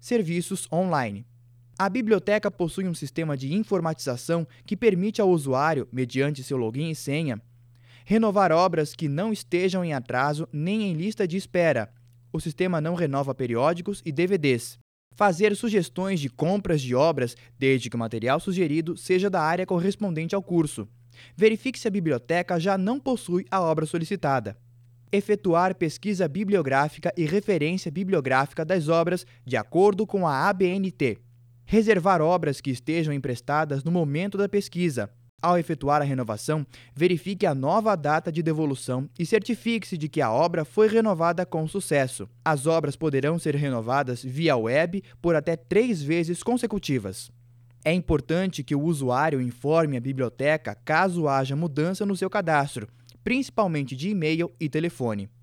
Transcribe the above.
Serviços online. A biblioteca possui um sistema de informatização que permite ao usuário, mediante seu login e senha, renovar obras que não estejam em atraso nem em lista de espera. O sistema não renova periódicos e DVDs. Fazer sugestões de compras de obras, desde que o material sugerido seja da área correspondente ao curso. Verifique se a biblioteca já não possui a obra solicitada. Efetuar pesquisa bibliográfica e referência bibliográfica das obras de acordo com a ABNT. Reservar obras que estejam emprestadas no momento da pesquisa. Ao efetuar a renovação, verifique a nova data de devolução e certifique-se de que a obra foi renovada com sucesso. As obras poderão ser renovadas via web por até 3 vezes consecutivas. É importante que o usuário informe a biblioteca caso haja mudança no seu cadastro, principalmente de e-mail e telefone.